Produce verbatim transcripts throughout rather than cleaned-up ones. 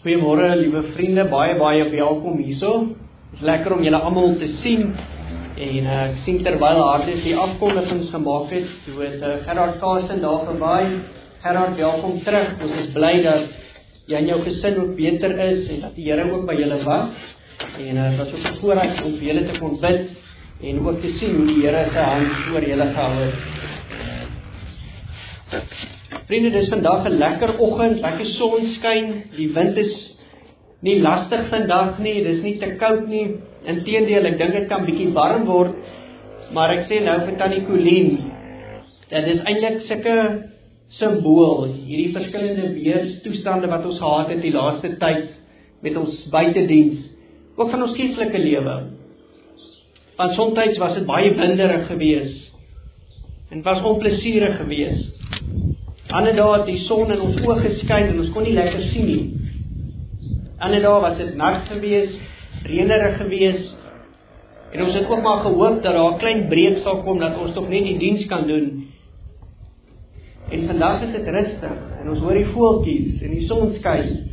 Goeiemôre, liewe vriende, baie baie welkom hierso. Het is lekker om julle almal te sien. En uh, ek sien terwyl Hardes die afkondigings gemaak het, toe het uh, Gerard Kaasen daar verby. Gerard, welkom terug. Ons is bly dat jy en jou gesin ook beter is en dat die Here ook by julle was. En uh, dat is ook 'n voorreg om vir julle te kon bid en ook te sien hoe die Here sy hand oor julle gehou het. Vriende, dis vandag 'n lekker oggend, lekker sonskyn, die wind is nie lastig vandag nie, dis nie te koud nie, inteendeel, ek dink dit kan bietjie warm word, maar ek sê nou vir Tannie Colleen, dat dis eintlik sulke simbool, hierdie verskillende weerstoestande wat ons gehad het die laaste tyd, met ons buitediens, ook van ons geestelike lewe, want soms was dit baie winderig gewees, en was onplesierig gewees, ander dae het die son in ons oë geskyn en ons kon nie lekker sien nie. Ander dae was dit nat gewees, reënerig gewees. En ons het ook maar gehoop dat daar 'n klein breek sal kom dat ons tog net die diens kan doen. En vandag is dit rustig en ons hoor die voeltjies en die son skyn.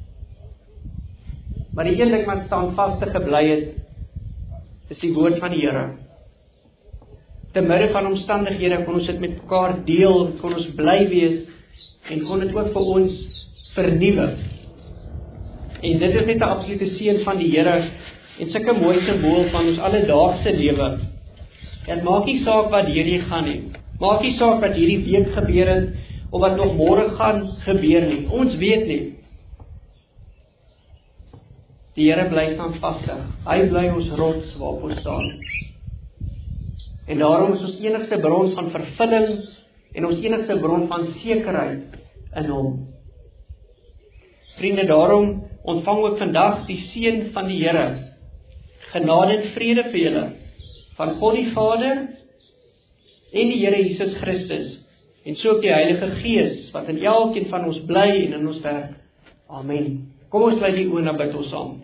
Maar die een ding wat standvastig gebly het, is die woord van die Here. Te midde van omstandighede kon ons dit met mekaar deel, kon ons bly wees en kon dit ook vir ons vernuwe. En dit is net 'n absolute seën van die Here en sulke mooi simbool van ons alledaagse lewe. Dit maak nie saak wat deur jy gaan nie. Maak nie saak wat hierdie week gebeur het of wat nog môre gaan gebeur nie. Ons weet nie. Die Here bly standvastig. Hy bly ons rots waarop ons staan. En daarom is ons enigste bron van vervulling en ons enigste bron van sekerheid in hom. Vriende, daarom ontvang ook vandag die seën van die Here. Genade en vrede vir julle van God die Vader en die Here Jesus Christus en so ook die Heilige Gees wat in elkeen van ons bly en in ons werk. Amen. Kom ons sluit die oë en bid ons saam.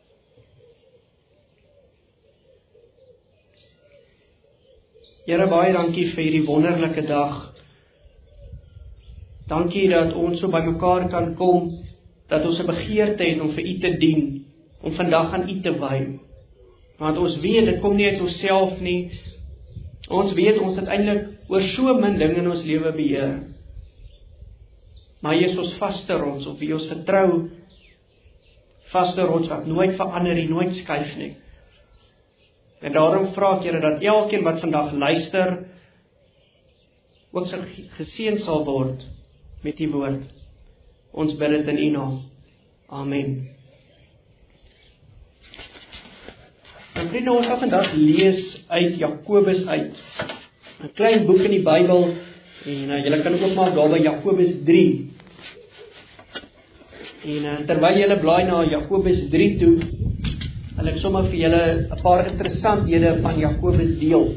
Here, baie dankie vir hierdie wonderlike dag. Dankie dat ons so by mekaar kan kom, dat ons 'n begeerte het om vir U te dien, om vandag aan U te wy. Want ons weet, dit kom nie uit onsself nie. Ons weet, ons het eintlik oor so min dinge in ons lewe beheer. Maar U is ons vaste rots, op wie ons vertrou, vaste rots wat nooit verander nie, nooit skuif nie. En daarom vra ek, Here, dat elkeen wat vandag luister, ook geseën sal word met U woord. Ons bid dit in U naam. Amen. En vriende, ons gaan vandag lees uit Jakobus uit. 'n Klein boek in die Bybel, en uh, julle kan ook maar daar by Jakobus drie. En uh, terwyl julle blaai na Jakobus drie toe, wil ek sommer vir julle 'n paar interessanthede van Jakobus deel.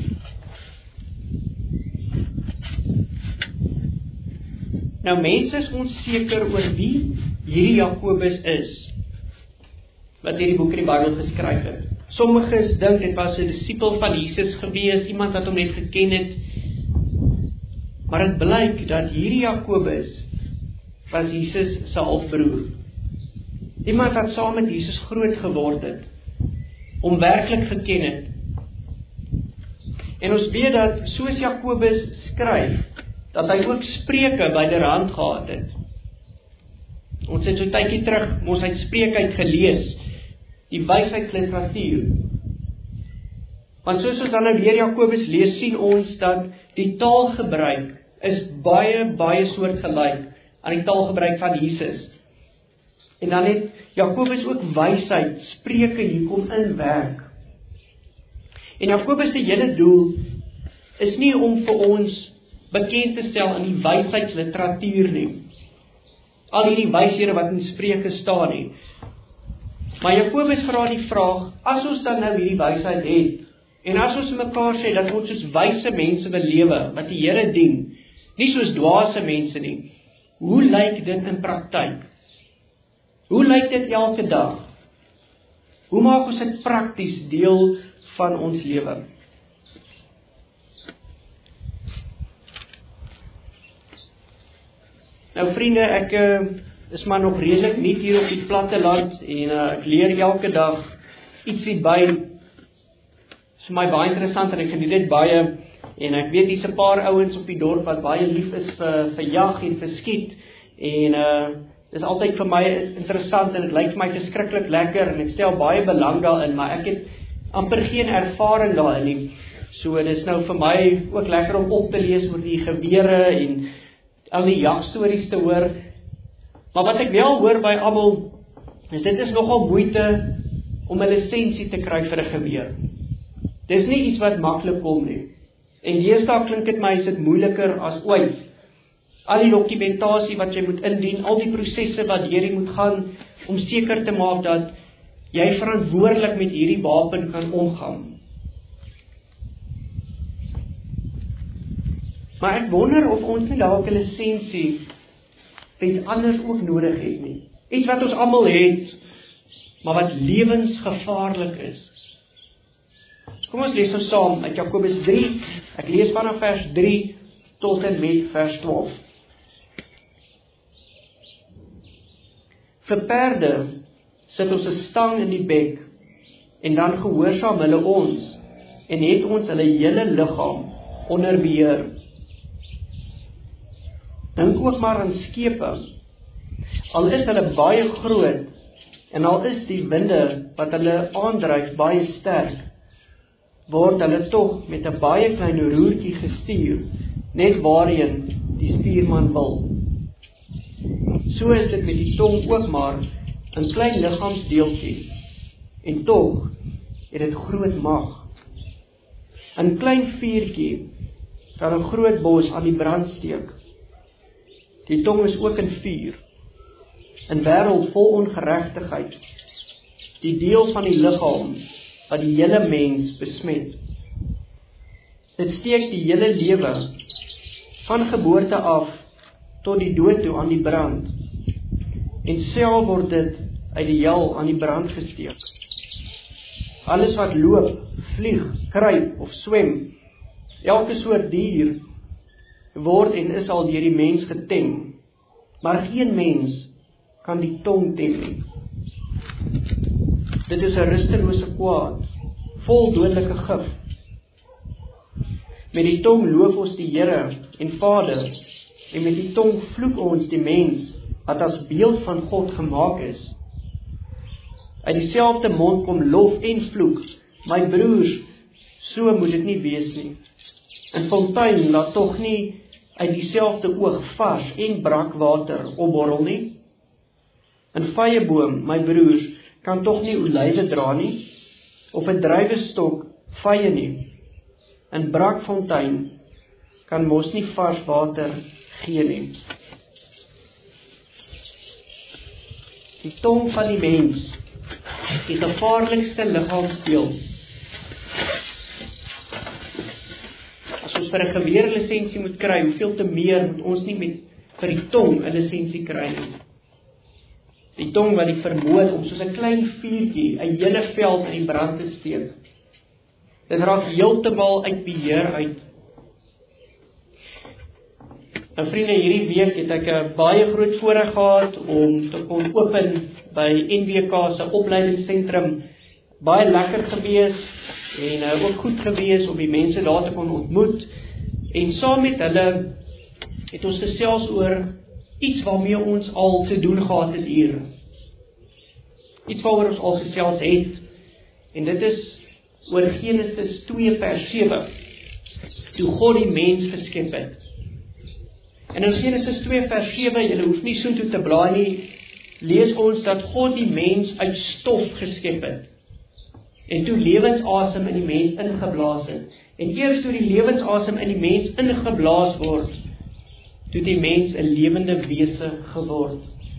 Nou mense is onseker oor wie hierdie Jakobus is, wat hierdie boek in die Bybel geskryf het. Sommiges dink dit was 'n disipel van Jesus gewees, iemand wat hom net geken het, maar dit blyk dat hierdie Jakobus was Jesus se halfbroer. Iemand wat saam met Jesus groot geword het, hom werklik geken het. En ons weet dat, soos Jakobus skryf, dat hy ook Spreuke byderhand gehad het. Ons het so tydjie terug, ons het Spreuke uit gelees, die wysheidsliteratuur. Want soos ons dan nou weer Jakobus lees, sien ons dat die taalgebruik is baie, baie soortgelyk aan die taalgebruik van Jesus. En dan het Jakobus ook wysheid, Spreuke hier kom inwerk. En Jakobus se hele doel is nie om vir ons bekend te stel in die wysheidsliteratuur nie. Al hierdie wyshede wat in Spreuke staan nie. Maar Jakobus vra die vraag, as ons dan nou hierdie wysheid het, en as ons mekaar sê dat ons soos wyse mense wil lewe, wat die Here dien, nie soos dwaase mense nie, hoe lyk dit in praktyk? Hoe lyk dit elke dag? Hoe maak ons dit prakties deel van ons lewe? Nou vriende, ek uh, is maar nog redelik nie hier op die platteland en uh, ek leer elke dag ietsie by. Dit is vir my baie interessant en ek geniet dit baie en ek weet hier's 'n paar ouens op die dorp wat baie lief is vir, vir jag en vir skiet en uh, dit is altyd vir my interessant en dit lyk vir my verskriklik lekker en ek stel baie belang daarin, maar ek het amper geen ervaring daarin nie. So dit is nou vir my ook lekker om op te lees oor die gewere en al die jagstories te hoor. Maar wat ek wel hoor by almal, is dit is nogal moeite om 'n lisensie te kry vir 'n geweer. Dis nie iets wat maklik kom nie. En deesdae klink dit my is dit moeiliker as ooit. Al die dokumentasie wat jy moet indien, al die prosesse wat jy moet gaan, om seker te maak dat jy verantwoordelik met hierdie wapen kan omgaan. Maar ek wonder of ons nie dalk 'n lisensie vir iets anders ook nodig het nie. Iets wat ons almal het, maar wat lewensgevaarlik is. Kom ons lees nou saam uit Jakobus drie, ek lees vanaf vers drie tot en met vers twaalf. Vir perde sit ons 'n stang in die bek, en dan gehoorsaam hulle ons, en het ons hulle hele liggaam onder beheer. Dink ook maar aan skepe, al is hulle baie groot, en al is die winde wat hulle aandryf baie sterk, word hulle tog met 'n baie klein roertjie gestuur, net waarheen die stuurman wil. So is dit met die tong ook maar 'n klein liggaamsdeeltjie, en tog het dit groot mag. 'n Klein vuurtjie kan 'n groot bos aan die brand steek. Die tong is ook 'n vuur, 'n wêreld vol ongeregtigheid, die deel van die liggaam wat die hele mens besmet. Dit steek die hele lewe van geboorte af tot die dood toe aan die brand, en self word dit uit die hel aan die brand gesteek. Alles wat loop, vlieg, kruip of swem, elke soort dier, word en is al deur die mens getem, maar geen mens kan die tong tem nie. Dit is 'n rustelose kwaad, vol dodelike gif. Met die tong loof ons die Here en Vader, en met die tong vloek ons die mens, wat as beeld van God gemaak is. Uit dieselfde mond kom lof en vloek, my broers, so moet dit nie wees nie. 'n Fontein laat tog nie uit dieselfde oog vars en brak water opborrel nie. 'n Vyeboom, my broers, kan tog nie olywe dra nie, of 'n druiwestok vye nie. 'n Brakfontein kan mos nie vars water gee nie. Die tong van die mens, die gevaarlikste liggaamsdeel. As ons vir 'n geweerlisensie moet kry, hoeveel te meer moet ons nie met vir die tong 'n lisensie kry nie. Die tong wat die vermoed om soos 'n klein vuurtjie 'n hele veld in brand te steek. Dit raak heeltemal uit beheer uit. Nou vriende, hierdie week het ek 'n baie groot voorreg gehad om te kon open by N W K se opleidingsentrum. Baie lekker gewees en uh, ook goed gewees om die mense daar te kon ontmoet. En saam met hulle het ons gesels oor iets waarmee ons al te doen gehad het hier. Iets waaroor ons al gesels het. En dit is oor Genesis twee vers sewe. Toe God die mens geskep het. En in Genesis twee vers sewe, julle hoef nie soontoe te blaai nie, lees ons dat God die mens uit stof geskep het. En toe lewensasem in die mens ingeblaas het. En eers toe die lewensasem in die mens ingeblaas word, toe die mens 'n lewende wese geword.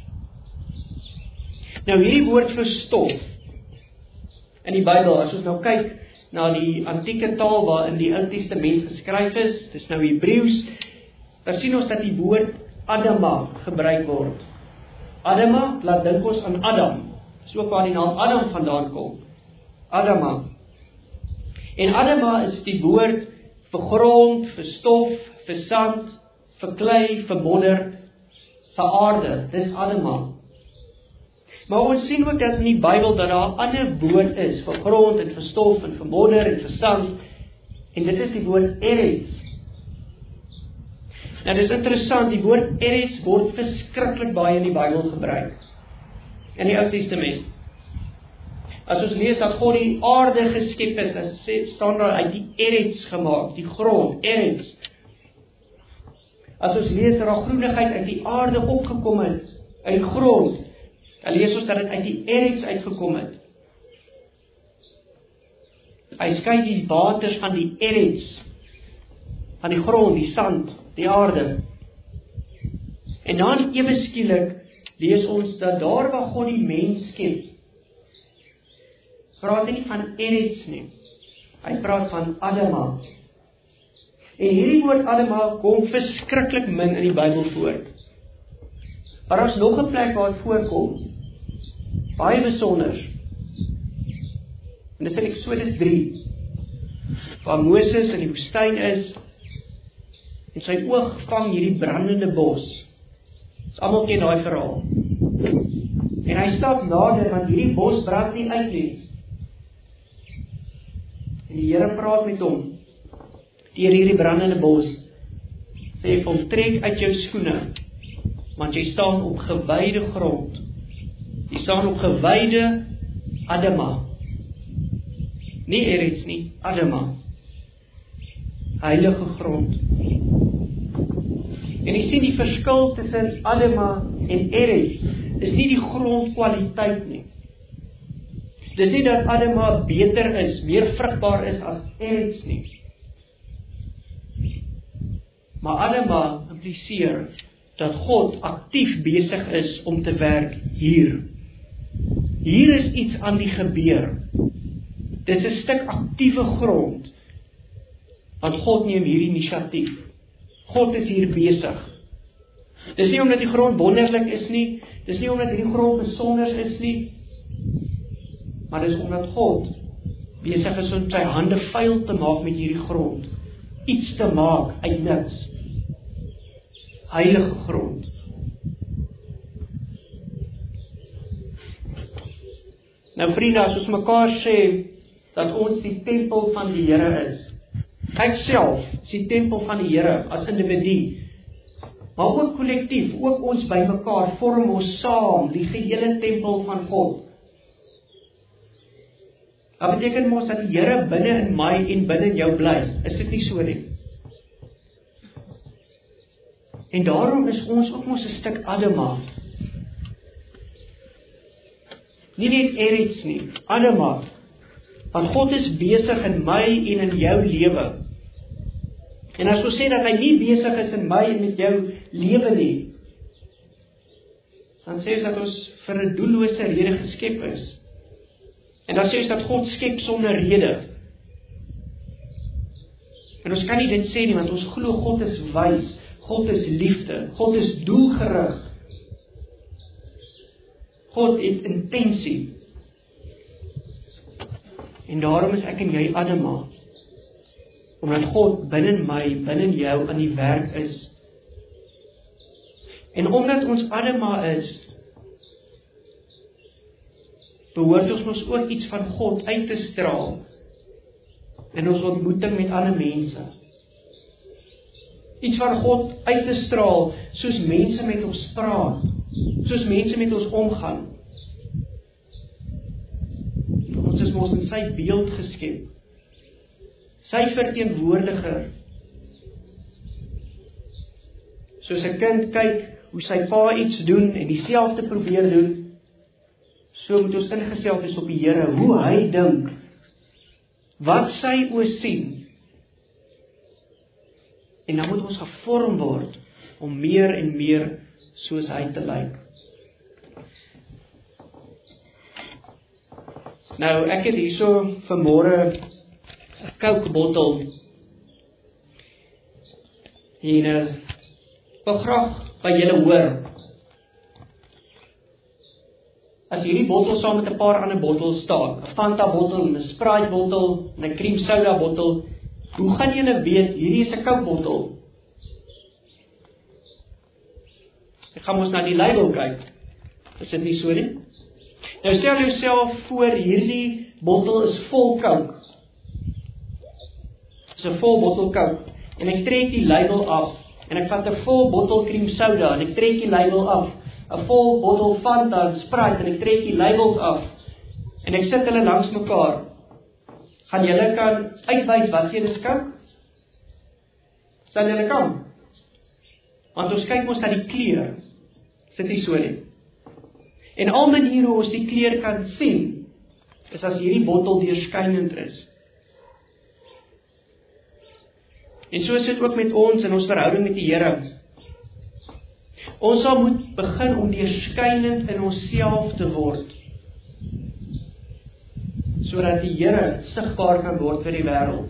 Nou hierdie woord vir stof in die Bybel, as ons nou kyk na die antieke taal waarin die Ou Testament geskryf is, dis nou Hebreëus, dan sien ons dat die woord Adama gebruik word. Adama laat dink ons aan Adam. Dis ook waar die naam Adam vandaan kom. Adama. En Adama is die woord vir grond, vir stof, vir sand, vir klei, vir modder, vir aarde, dis Adama. Maar ons sien ook dat in die Bybel dat daar 'n ander woord is vir grond en vir stof en vir modder en vir sand, en dit is die woord eretz. Nou dis interessant, die woord eretz word verskriklik baie in die Bybel gebruik, in die Ou Testament. As ons lees dat God die aarde geskep het, dan staan daar uit die eretz gemaak, die grond, eretz. As ons lees dat daar groenigheid uit die aarde opgekom het, uit die grond, dan lees ons dat dit uit die eretz uitgekom het. Hy skei die waters van die eretz, van die grond, die sand, die aarde. En dan ewe skielik lees ons dat daar waar God die mens skep, praat hy nie van eretz nie. Hy praat van Adama. En hierdie woord Adama kom verskriklik min in die Bybel voor. Maar daar is nog 'n plek waar dit voorkom, baie besonder. En dit is in Eksodus drie, waar Moses in die woestyn is, en sy oog vang hierdie brandende bos. Ons almal ken daai verhaal. En hy stap nader, want hierdie bos brand nie uit nie. En die Here praat met hom deur hierdie brandende bos. Sê vir hom, trek uit jou skoene, want jy staan op gewyde grond. Jy staan op gewyde Adama. Nie eretz nie, Adama. Heilige grond. En jy sien die verskil tussen Adama en eretz is nie die grondkwaliteit nie. Dis nie dat Adama beter is, meer vrugbaar is as eretz nie. Maar Adama impliseer dat God aktief besig is om te werk hier. Hier is iets aan die gebeur. Dit is 'n stuk aktiewe grond, want God neem hierdie inisiatief. God is hier besig. Dis nie omdat die grond wonderlik is nie, dis nie omdat hierdie grond besonder is nie, maar dis omdat God besig is om sy hande vuil te maak met hierdie grond. Iets te maak uit niks. Heilige grond. Nou vriende, as ons mekaar sê dat ons die tempel van die Here is. Ek self is die tempel van die Here as individu, maar ook kollektief, ook ons by mekaar vorm ons saam die gehele tempel van God. Dat beteken mos dat die Here binne in my en binne in jou bly. Is dit nie so nie? En daarom is ons ook mos 'n stuk Adama. Nie net eretz nie, Adama. Want God is besig in my en in jou lewe. En as ons sê dat hy nie besig is in my en met jou lewe nie, dan sê ons dat ons vir 'n doellose rede geskep is. En dan sê ons dat God skep sonder rede. En ons kan nie dit sê nie, want ons glo God is wys, God is liefde, God is doelgerig. God het intensie. En daarom is ek en jy Adama. Omdat God binne my, binne jou aan die werk is. En omdat ons Adama is, behoort ons mos ook iets van God uit te straal in ons ontmoeting met ander mense. Iets van God uit te straal, soos mense met ons praat, soos mense met ons omgaan. Ons is mos in sy beeld geskep, sy verteenwoordiger. Soos 'n kind kyk hoe sy pa iets doen en dieselfde probeer doen, so moet ons ingestel wees op die Here, hoe hy dink, wat sy oë sien. En dan moet ons gevorm word om meer en meer soos hy te lyk. Nou, ek het hierso vanmôre 'n Coke bottel. En uh, wil graag by julle hoor. As hierdie bottel saam met 'n paar ander bottels staan, 'n Fanta bottel, 'n Sprite bottel, 'n cream soda bottel, hoe gaan julle weet hierdie is 'n Coke bottel? Ek gaan ons na die label kyk. Is dit nie so nie? Nou stel jouself voor, hierdie bottel is vol Coke. Dis 'n vol bottel Coke. En ek trek die label af. En ek vat 'n vol bottel cream soda en ek trek die label af. 'n Vol bottel Fanta en Sprite en ek trek die labels af. En ek sit hulle langs mekaar. Gaan julle kan uitwys wat julle is Coke? Sal julle kan? Want ons kyk mos na die kleur. Sit nie so nie. En al maniere hoe ons die kleur kan sien, is as hierdie bottel deurskynend is. En so is dit ook met ons in ons verhouding met die Here. Ons sal moet begin om deurskynend in onsself te word, sodat die Here sigbaar kan word vir die wêreld.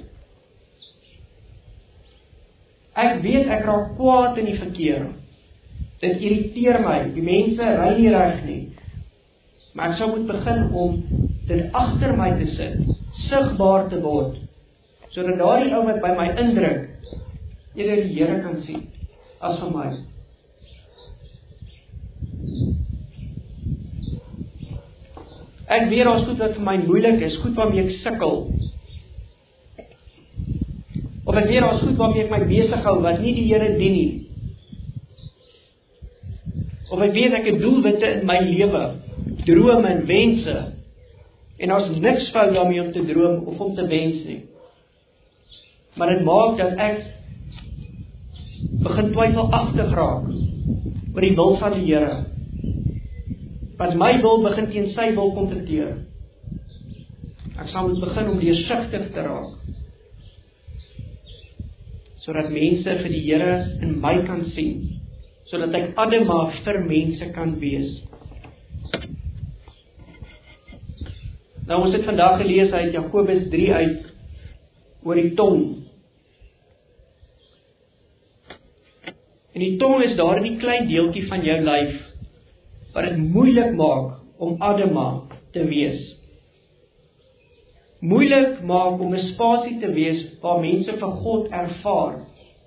Ek weet ek raak kwaad in die verkeer. Dit irriteer my, die mense ry nie reg nie. Maar ek sou moet begin om dit agter my te sit, sigbaar te word, sodat daardie ou wat by my indruk, eerder die Here kan sien, as vir my. Ek weet daar's goed wat vir my moeilik is, goed waarmee ek sukkel. Of ek weet daar's goed waarmee ek my besig hou, wat nie die Here dien nie. Of ek weet ek het doelwitte in my lewe, drome en wense, en daar's niks fout daarmee om te droom of om te wens nie. Maar dit maak dat ek begin twyfelagtig raak oor die wil van die Here. Want my wil begin teen sy wil konfronteer. Ek sal moet begin om deursigtig te raak, sodat mense vir die Here in my kan sien, sodat ek adema vir mense kan wees. Nou ons het vandag gelees uit Jakobus drie uit, oor die tong. En die tong is daar die klein deeltjie van jou lyf, wat dit moeilik maak om adema te wees. Moeilik maak om 'n spasie te wees waar mense vir God ervaar.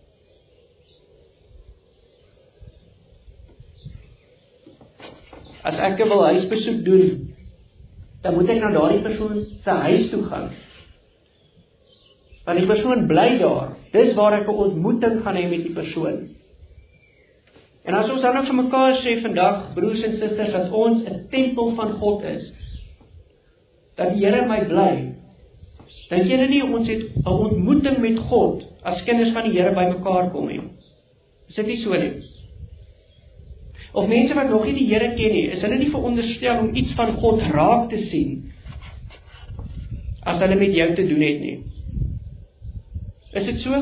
As ek wil huisbesoek doen, dan moet ek na daardie persoon se huis toe gaan. Want die persoon bly daar. Dis waar ek 'n ontmoeting gaan hê met die persoon. En as ons dan ook vir mekaar sê vandag, broers en susters, dat ons 'n tempel van God is, dat die Here in my bly, dan julle nie ons het 'n ontmoeting met God as kinders van die Here by mekaar kom nie. Is dit nie so nie? Of mense wat nog nie die Here ken nie, is hulle nie veronderstel om iets van God raak te sien as hulle met jou te doen het nie. Is dit so?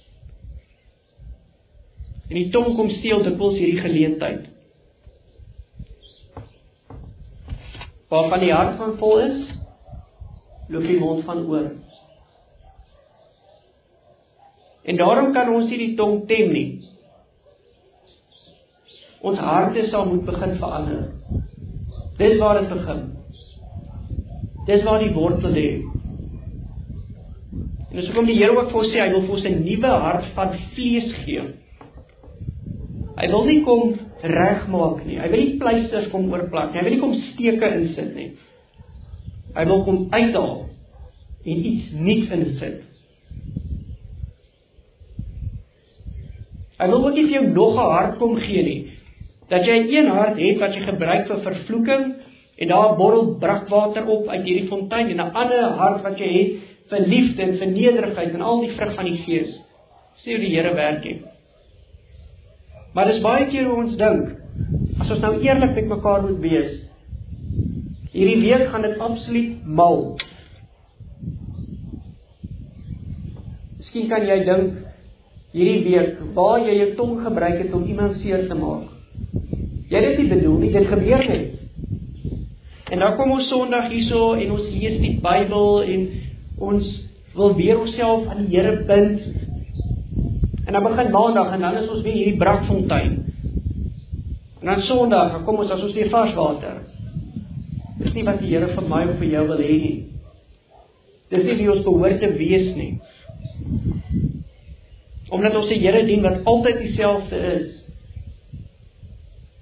En die tong kom steel dikwels hierdie geleentheid. Waarvan die hart van vol is, loop die mond van oor. En daarom kan ons nie die tong tem nie. Ons harte sal moet begin verander. Dis waar dit begin. Dis waar die wortel lê. En dis hoekom die Here ook vir ons sê, hy wil vir ons 'n nuwe hart van vlees gee. Hy wil nie kom regmaak nie. Hy wil nie pleisters kom oorplak nie. Hy wil nie kom steke insit nie. Hy wil kom uithaal en iets nuuts insit. Hy wil ook nie vir jou nog 'n hart kom gee nie. Dat jy een hart het wat jy gebruik vir vervloeking en daar borrel brakwater op uit hierdie fontein, en 'n ander hart wat jy het vir liefde en vir nederigheid en al die vrug van die Gees. Sê hoe die Here werk het. Maar dis baie keer hoe ons dink, as ons nou eerlik met mekaar moet wees, hierdie week gaan dit absoluut mal. Miskien kan jy dink, hierdie week, waar jy jou tong gebruik het om iemand seer te maak. Jy het dit nie bedoel nie, dit gebeur net. En dan kom ons Sondag hierso en ons lees die Bybel en ons wil weer onsself aan die Here bind. En dan begin Maandag en dan is ons weer hierdie brakfontein. En dan Sondag, dan kom ons as ons weer vars water. Dis nie wat die Here vir my of vir jou wil hê nie. Dis nie wie ons behoort te wees nie. Omdat ons die Here dien wat altyd dieselfde is.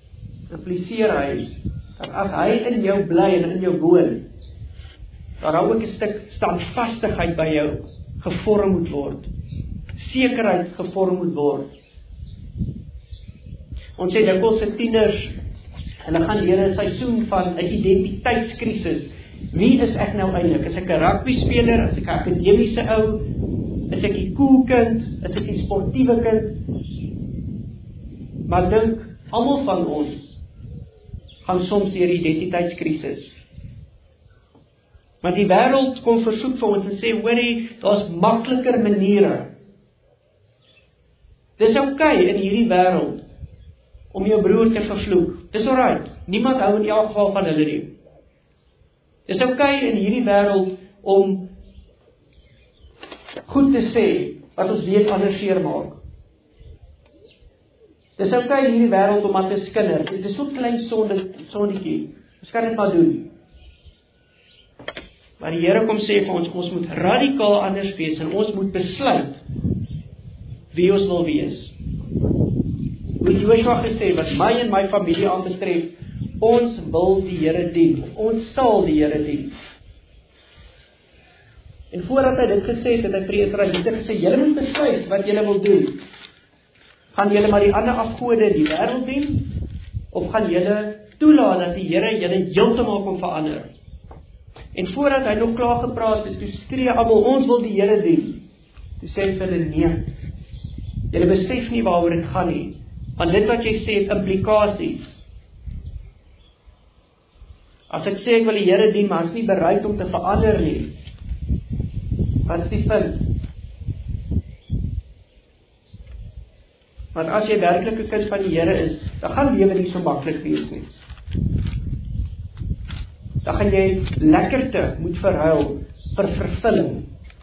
impliseer hy, dat as hy in jou bly en in jou woon, dat daar ook 'n stuk standvastigheid by jou gevorm moet word. Sekerheid gevorm moet word. Ons sê dikwels se tieners, hulle gaan deur 'n seisoen van 'n identiteitskrisis. Wie is ek nou eintlik? Is ek 'n rugby speler? Is ek 'n akademiese ou? Is ek 'n cool kind? Is ek 'n sportiewe kind? Maar dink, almal van ons gaan soms deur identiteitskrisis. Want die wêreld kom versoek vir ons en sê, hoorie, daar's makliker maniere. Dis oukei in hierdie wêreld om jou broer te vervloek. Dis alright. Niemand hou in elk geval van hulle nie. Dis oukei in hierdie wêreld om goed te sê wat ons weet ander seermaak. Dis oukei in hierdie wêreld om aan te skinder. Dit is so klein sonde, sondetjie. Ons kan dit maar doen. Maar die Here kom sê vir ons, ons moet radikaal anders wees en ons moet besluit wie ons wil wees. Hoe Joshua gesê, wat my en my familie aanbetref, ons wil die Here dien. Ons sal die Here dien. En voordat hy dit gesê het, het hy vir die Israeliete gesê, julle moet besluit wat julle wil doen. Gaan julle maar die ander afgode in die wêreld dien, of gaan julle toelaat dat die Here julle heeltemal kom verander? En voordat hy nog klaar gepraat het, toe skree almal, ons wil die Here dien. Toe sê hy vir hulle, nee, julle besef nie waaroor dit gaan nie, want dit wat jy sê het implikasies. As ek sê ek wil die Here dien, maar ek is nie bereid om te verander nie, wat is die punt? Want as jy werklik 'n kind van die Here is, dan gaan lewe nie so maklik wees nie. Dan gaan jy lekkerte moet verhuil vir vervulling.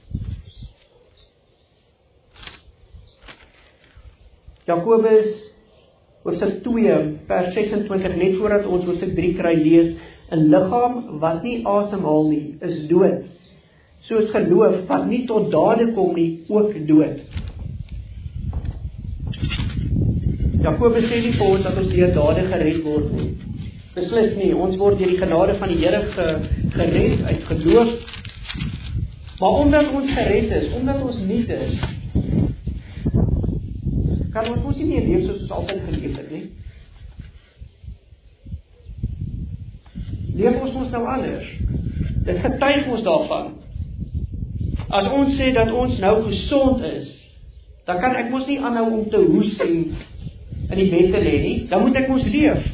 Jakobus hoofstuk twee vers ses en twintig, net voordat ons hoofstuk drie kry lees, 'n liggaam wat nie asemhaal nie, is dood. Soos geloof wat nie tot dade kom nie, ook dood. Jakobus sê nie vir ons dat ons deur dade gered word nie. Beslis nie, ons word deur die genade van die Here ge, gered uit geloof. Maar omdat ons gered is, omdat ons nuut is, kan ons mos nie meer leef soos ons altyd geleef het nie. Leef ons mos nou anders. Dit getuig ons daarvan. As ons sê dat ons nou gesond is, dan kan ek mos nie aanhou om te hoes en in die bed te lê nie, dan moet ek mos leef.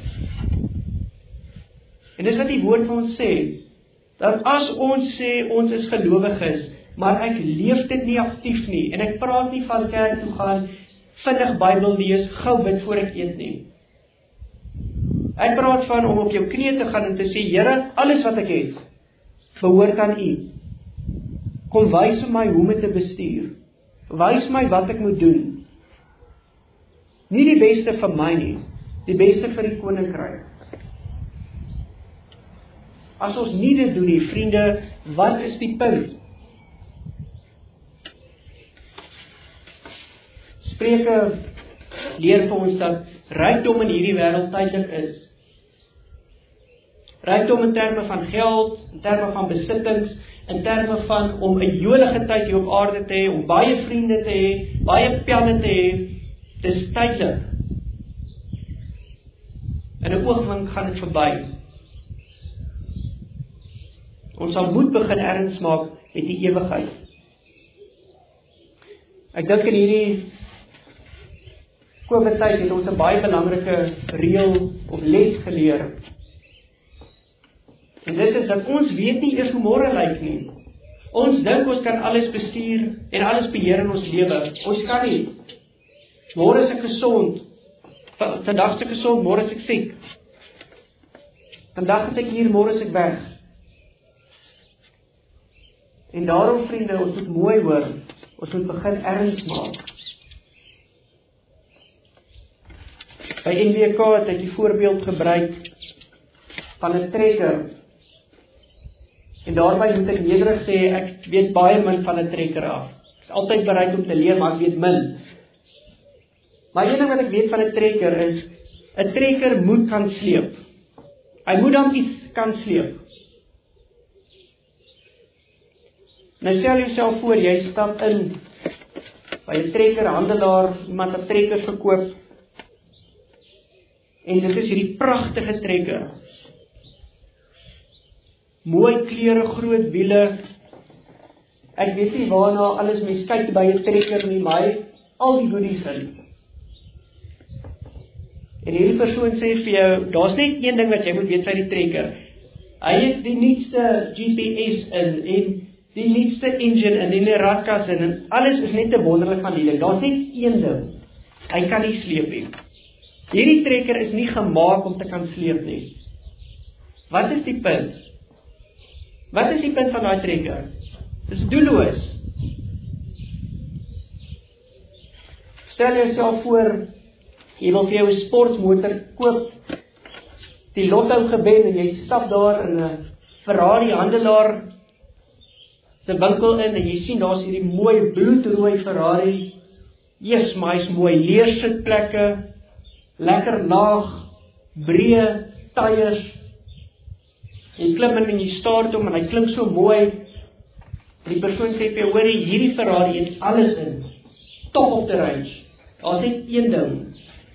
En dis wat die woord vir ons sê, dat as ons sê ons is gelowiges, maar ek leef dit nie aktief nie, en ek praat nie van kerk toe gaan, vinnig Bybel lees, gou bid voor ek eet nie. Ek praat van om op jou knieë te gaan en te sê, Here, alles wat ek het, behoort aan U. Kom wys vir my hoe om dit te bestuur. Wys my wat ek moet doen. Nie die beste vir my nie, die beste vir die koninkryk. As ons nie dit doen nie, vriende, wat is die punt? Spreuke leer vir ons dat rykdom in hierdie wêreld tydelik is. Rykdom in terme van geld, in terme van besittings, in terme van om 'n jolige tyd hier op aarde te hê, om baie vriende te hê, baie pelle te hê, dis tydelik. In 'n oogwink gaan dit verby. Ons sal moet begin erns maak met die ewigheid. Ek dink in hierdie COVID-tyd het ons 'n baie belangrike reël of les geleer. En dit is dat ons weet nie eers hoe môre lyk nie. Ons dink ons kan alles bestuur en alles beheer in ons lewe. Ons kan nie. Môre is ek gesond. Vandag is ek gesond, môre is ek siek. Vandag is ek hier, môre is ek weg. En daarom, vriende, ons moet mooi hoor. Ons moet begin erns maak. By N W K het ek die voorbeeld gebruik van 'n trekker. En daarby moet ek nederig sê, ek weet baie min van 'n trekker af. Ek is altyd bereid om te leer, maar ek weet min. Maar een ding wat ek weet van 'n trekker is, 'n trekker moet kan sleep. Hy moet dan iets kan sleep. Nou stel jouself voor, jy stap in by 'n trekkerhandelaar, iemand wat trekkers verkoop, en dit is hierdie pragtige trekker. Mooi kleure, groot wiele. Ek weet nie waarna alles mens kyk by 'n trekker nie, maar hy al die goodies in. En hierdie persoon sê vir jou, daar's net een ding wat jy moet weet van die trekker. Hy het die nuutste G P S in, en die nuutste engine in, en die radkas in, en alles is net te wonderlik van die ding. Daar's net een ding. Hy kan nie sleep nie. Hierdie trekker is nie gemaak om te kan sleep nie. Wat is die punt? Wat is die punt van daai trekker? Dit is doelloos. Stel jouself voor, jy wil vir jou 'n sportmotor koop, die lotto gewen, en jy stap daar in 'n Ferrari handelaar se winkel in, en jy sien daar's hierdie mooi bloedrooi Ferrari. Eers, maar hy's mooi, leersitplekke, lekker laag, breë tyres. Jy klim in en jy start hom, en hy klink so mooi. Die persoon sê vir jou, hoorie, hierdie Ferrari het alles in. Top of the range. Daar's net een ding.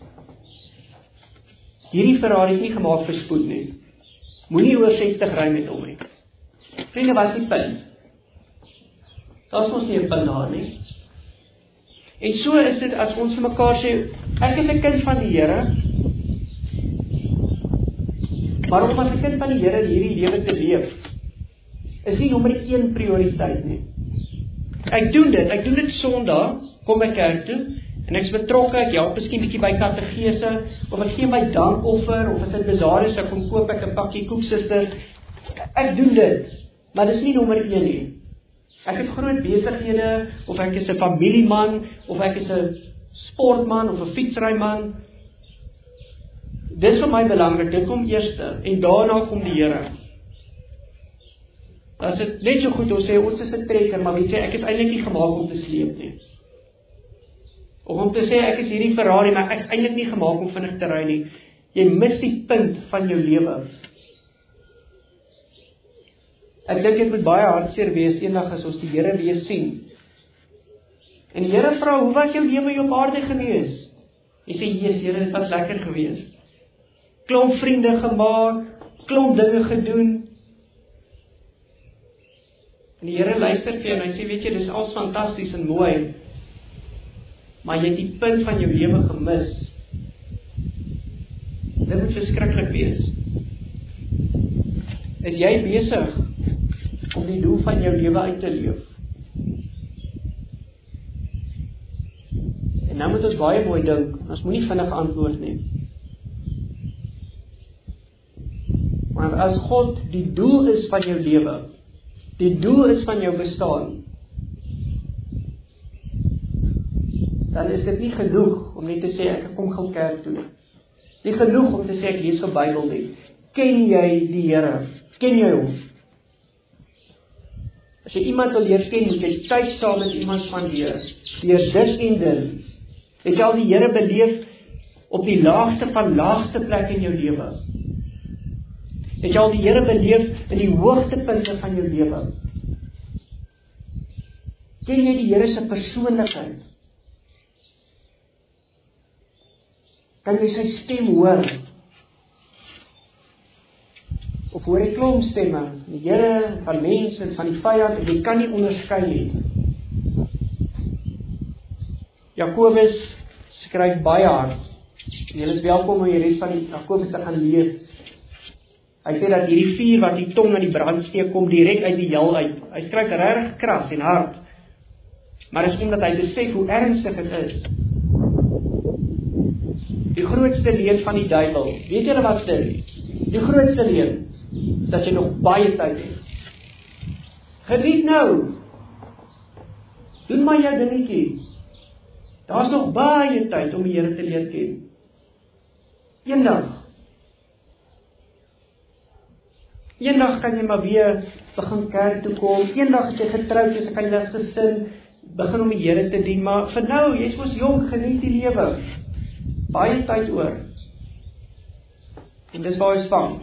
Hierdie Ferrari is nie gemaak vir spoed nie. Moenie oor sestig ry met hom nie. Vriende, wat is die punt? Daar's ons nie 'n punt daar nie. En so is dit as ons vir mekaar sê, ek is 'n kind van die Here, maar om as 'n kind van die Here hierdie lewe te leef, is nie nommer een prioriteit nie. Ek doen dit, ek doen dit Sondag, kom by kerk toe, en ek is betrokke, ek help miskien bietjie by kategese, of ek gee my dankoffer, of as dit bazaar is, ek kom koop ek 'n pakkie koeksuster. Ek doen dit, maar dis nie nommer een nie. Ek het groot besighede, of ek is 'n familieman, of ek is 'n sportman, of 'n fietsryman. Dis vir my belangrik, dit kom eerste, en daarna kom die Here. As dit net so goed, ons sê, ons is 'n trekker, maar weet jy, ek is eintlik nie gemaak om te sleep nie. Of om te sê, ek is hierdie Ferrari, maar ek is eintlik nie gemaak om vinnig te ry nie. Jy mis die punt van jou lewe. Ek dink dit moet baie hartseer wees, eendag as ons die Here weer sien. En die Here vra, hoe was jou lewe hier op aarde gewees? Jy sê, Jesus, Here, dit was lekker gewees. Klomp vriende gemaak, klomp dinge gedoen. En die Here luister vir jou en hy sê, weet jy, dis alles fantasties en mooi, maar jy het die punt van jou lewe gemis. Dit moet verskriklik wees. Is jy besig om die doel van jou lewe uit te leef? En nou moet ons baie mooi dink, ons moet nie vinnig antwoord nie. Maar as God die doel is van jou lewe, die doel is van jou bestaan, dan is dit nie genoeg om net te sê, ek kom gou kerk toe. Nie genoeg om te sê, ek lees die Bybel nie. Ken jy die Here? Ken jy hom? As jy iemand wil leer ken, moet jy tyd saam met iemand spandeer. Deur dit en dit. Het jy al die Here beleef op die laagste van laagste plek in jou lewe? Het jy al die Here beleef in die hoogtepunte van jou lewe? Ken jy die Here se persoonlikheid? Kan jy sy stem hoor? Of hoor jy klomp stemme, die Here, van mense, van die vyand, en jy kan nie onderskei nie. Jakobus skryf baie hard, en jy is welkom om die res van die Jakobus te gaan lees. Hy sê dat hierdie vuur wat die tong aan die brand steek, kom direk uit die hel uit. Hy skryf regtig kras en hard, maar is omdat hy besef hoe ernstig dit is. Die grootste leuen van die duiwel, weet julle wat dit? Die grootste leuen, dat jy nog baie tyd het. Geniet nou, doen maar jou dingetjie. Daar's nog baie tyd om die Here te leer ken. Eendag, eendag kan jy maar weer begin kerk toe kom, eendag as jy getroud is, kan jy as gesin begin om die Here te dien, maar vir nou, jy is mos jong, geniet die lewe. Baie tyd oor. En dis waar ons vang.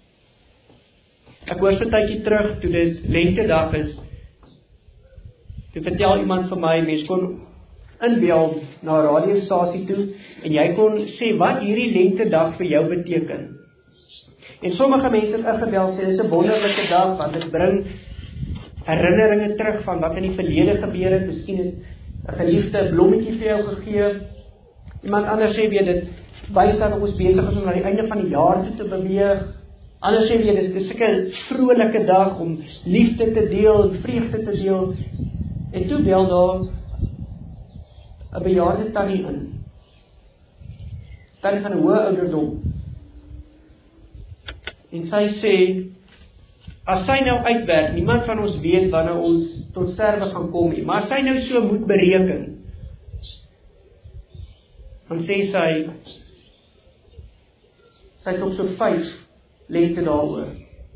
Ek hoor so 'n tydjie terug, toe dit lentedag is, toe vertel iemand vir my, mens kon inbel na 'n radiostasie toe, en jy kon sê wat hierdie lentedag vir jou beteken. En sommige mense het ingebel sê, dis 'n wonderlike dag, want dit bring herinneringe terug van wat in die verlede gebeur het. Miskien het 'n geliefde 'n blommetjie vir jou gegee. Iemand anders sê weer, dit wys dat ons besig is om na die einde van die jaar toe te beweeg. Anders sê weer, dit is 'n vrolike dag om liefde te deel en vreugde te deel. En toe bel daar 'n bejaarde tannie in. Tannie van 'n hoë ouderdom. En sy sê, as sy nou uitwerk, niemand van ons weet wanneer ons tot sterwe gaan kom nie, maar as sy nou so moet bereken, dan sê sy, sy het op so vyf lente daaroor.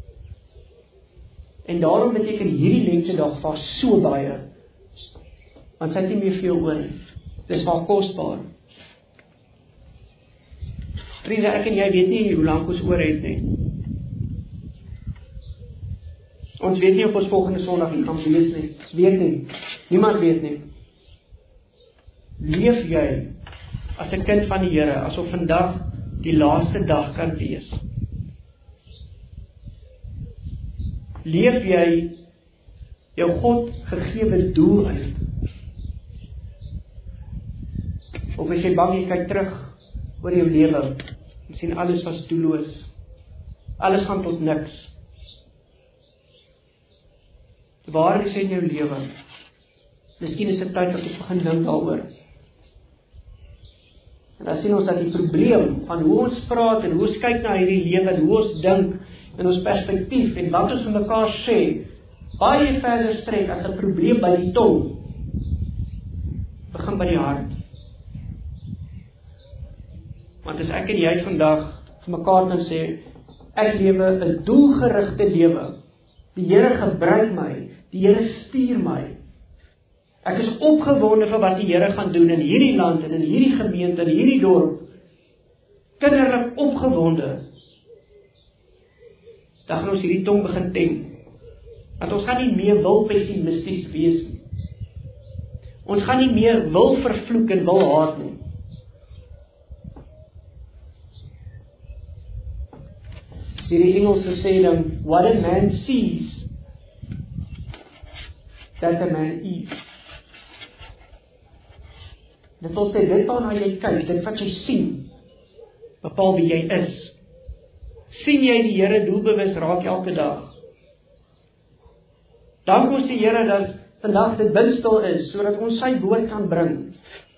En daarom beteken hierdie lentedag vir so baie, want sy het nie meer veel oor nie. Dis maar kosbaar. Vriende, ek en jy weet nie hoe lank ons oor het nie. Ons weet nie of ons volgende Sondag hier gaan wees nie. Ons weet nie. Niemand weet nie. Leef jy as 'n kind van die Here, asof vandag die laaste dag kan wees? Leef jy jou God gegewe doel uit? Of is jy bang jy kyk terug oor jou lewe en sien alles was doelloos? Alles gaan tot niks. Waar is in jou lewe? Miskien is dit tyd dat ons begin dink daaroor. En dan sien ons dat die probleem van hoe ons praat en hoe ons kyk na hierdie lewe en hoe ons dink in ons perspektief en wat ons vir mekaar sê, baie verder strek as 'n probleem by die tong. Begin by die hart. Want as ek en jy vandag vir mekaar kan sê, ek lewe 'n doelgerigte lewe. Die Here gebruik my. Die Here stuur my. Ek is opgewonde vir wat die Here gaan doen in hierdie land en in hierdie gemeente en hierdie dorp. Kinderlik opgewonde. Dan gaan ons hierdie tong begin tem. Want ons gaan nie meer wil pessimisties wees nie. Ons gaan nie meer wil vervloek en wil haat nie. Die Engelse sê dan, what a man sees, that a man is. Dit wil sê, dit waarna jy kyk, dit wat jy sien, bepaal wie jy is. Sien jy die Here doelbewus raak elke dag? Dank ons die Here dat vandag dit windstil is, sodat ons sy woord kan bring.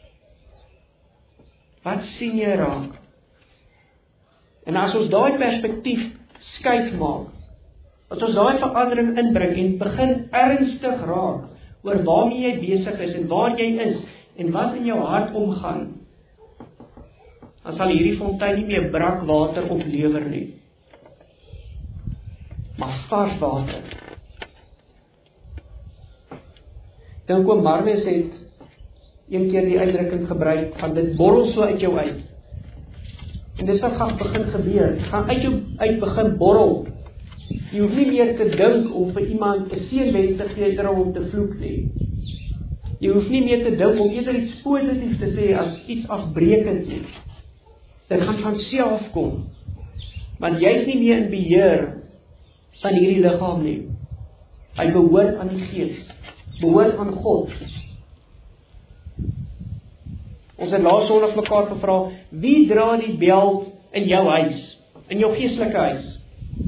Wat sien jy raak? En as ons daai perspektief skuif maak, as ons daai verandering inbring en begin ernstig raak oor waarmee jy besig is en waar jy is en wat in jou hart omgaan, dan sal hierdie fontein nie meer brak water oplewer nie, maar vars water. Dink oom Marnes het een keer die uitdrukking gebruik van dit borrel so uit jou uit. En dis wat gaan begin gebeur. Dit gaan uit jou uit begin borrel. Jy hoef nie meer te dink om vir iemand 'n seënwens te gee terwyl om te vloek nie. Jy hoef nie meer te dink om eerder iets positiefs te sê as iets afbreekend nie. Dit gaan van self kom. Want jy is nie meer in beheer van hierdie liggaam nie. Hy behoort aan die Gees. Behoort aan God. Ons het laas Sondag mekaar gevra, wie dra die bel in jou huis, in jou geestelike huis?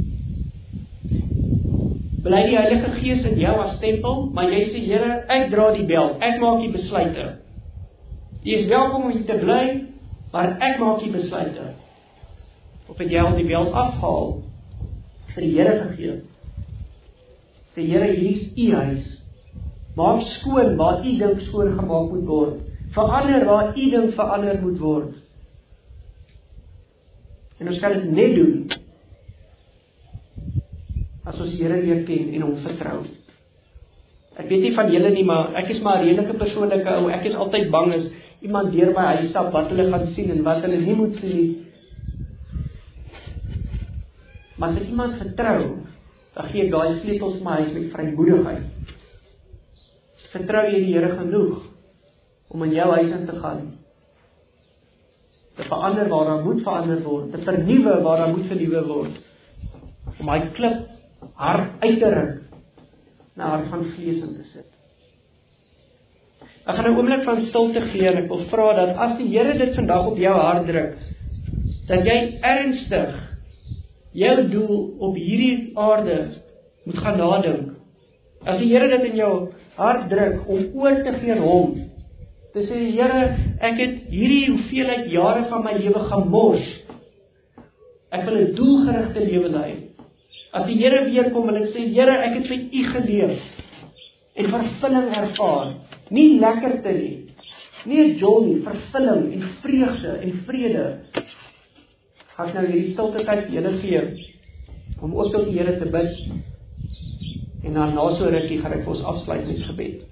Bly die Heilige Gees in jou as tempel, maar jy sê, Here, ek dra die bel, ek maak die besluite. Jy is welkom om hier te bly, maar ek maak die besluite. Of het jy al die bel afhaal, vir die Here gegee? Sê, Here, hier is u huis. Maak skoon waar u dink skoon gemaak moet word. Verander waar u ding verander moet word. En ons kan dit net doen as ons die Here leer ken en hom vertrou. Ek weet nie van julle nie, maar ek is maar 'n redelike persoonlike ou. Ek is altyd bang as iemand deur my huis stap wat hulle gaan sien en wat hulle nie moet sien nie. Maar as ek iemand vertrou, dan gee ek daai sleutels vir my huis met vrymoedigheid. Vertrou jy die Here genoeg om in jou huis in te gaan, te verander waar daar moet verander word, te vernuwe waar daar moet vernuwe word, om hy klip hart uit te ruk, na hart van vlees in te sit. Ek gaan 'n oomblik van stilte gee en ek wil vra dat as die Here dit vandag op jou hart druk, dat jy ernstig jou doel op hierdie aarde moet gaan nadink. As die Here dit in jou hart druk om oor te gee aan hom, te sê, Here, ek het hierdie hoeveelheid jare van my lewe gemors. Ek wil 'n doelgerigte lewe lei. As die Here weer kom, wil ek sê, Here, ek het vir U geleef en vervulling ervaar. Nie lekkerte nie, nie 'n joy nie, vervulling en vreugde en vrede. Gaan ek nou hierdie stilte tyd vir julle gee, om ook tot die Here te bid, en dan na so rukkie gaan ek vir ons afsluit met gebed.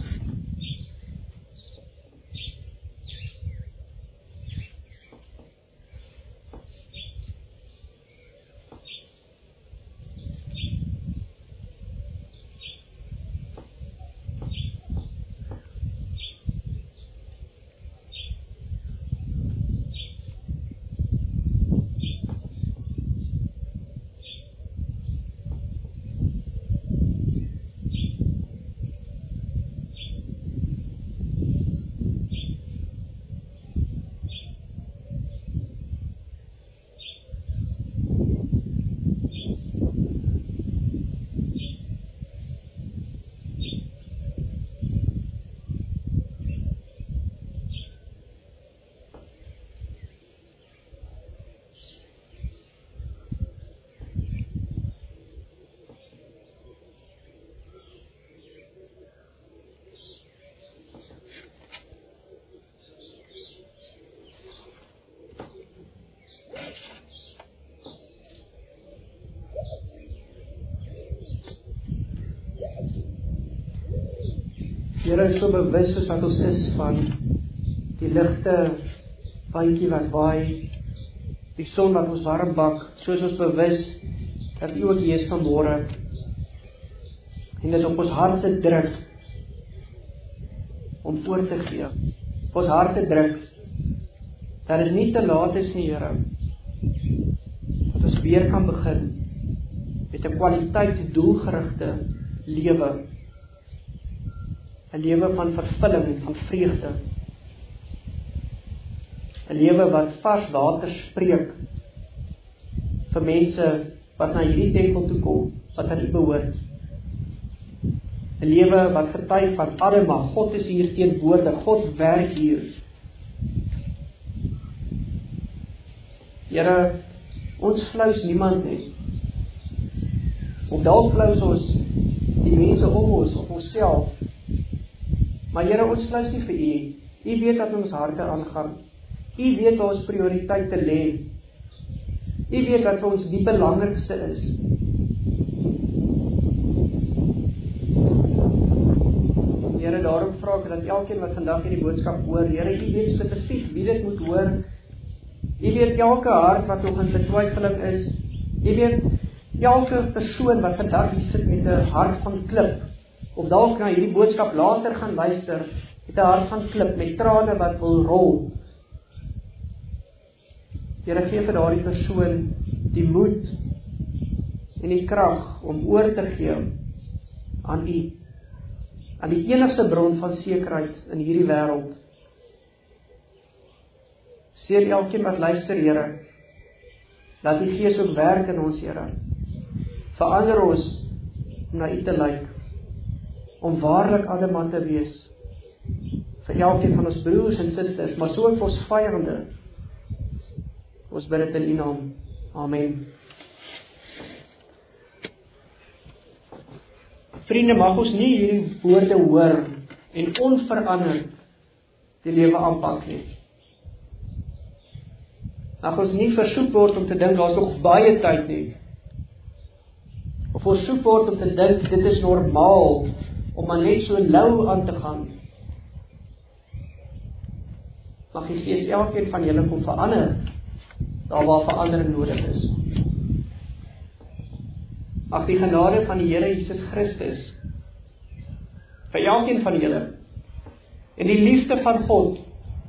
Here is so bewus soos wat ons is van die ligte bandjie wat waai, die son wat ons warm bak, soos ons bewus dat U ook hier is vanmôre en dit op ons harte druk om oor te gee. Op ons harte druk dat dit nie te laat is nie, Here, dat ons weer kan begin met 'n kwaliteit doelgerigte lewe. 'n lewe van vervulling en van vreugde. 'n lewe wat vars water spreek vir mense wat na hierdie tempel toe kom, wat aan U behoort. 'n lewe wat getuig van Adema, God is hier teenwoordig, God werk hier. Here, ons flous niemand nie. Of dalk flous ons die mense om ons, of onsself. Maar Here, ons flous nie vir U. U weet wat ons harte aangaan. U weet waar ons prioriteite lê. U weet wat vir ons die belangrikste is. Here, daarom vra ek dat elkeen wat vandag hierdie boodskap hoor, Here, U weet spesifiek wie dit moet hoor. U weet elke hart wat nog in betwyfeling is. U weet elke persoon wat vandag hier sit met 'n hart van klip, of dalk na hierdie boodskap later gaan luister, met 'n hart van klip, met trane wat wil rol. Here, gee vir daardie persoon die moed en die krag om oor te gee aan U, aan die enigste bron van sekerheid in hierdie wêreld. Seën elkeen wat luister, Here, laat die Gees ook werk in ons, Here. Verander ons om na U te lyk, om waarlik Adema te wees, vir elkeen van ons broers en susters, maar so ook vir ons vyande. Ons bid dit in U naam. Amen. Vriende, mag ons nie hierdie woorde hoor en onveranderd die lewe aanpak nie. Mag ons nie versoek word om te dink, daar is nog baie tyd nie. Of versoek word om te dink, dit is normaal, om maar net so lou aan te gaan. Mag die Gees elkeen van julle kom verander, daar waar verandering nodig is. Ag die genade van die Here Jesus Christus vir elkeen van julle en die liefde van God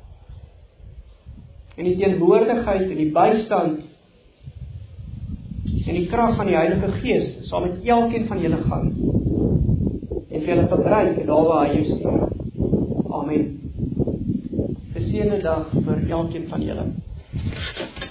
en die teenwoordigheid en die bystand en die krag van die Heilige Gees saam met elkeen van julle gaan en vir julle gebruik daar waar hy jou stuur. Amen. Geseënde dag vir elkeen van julle.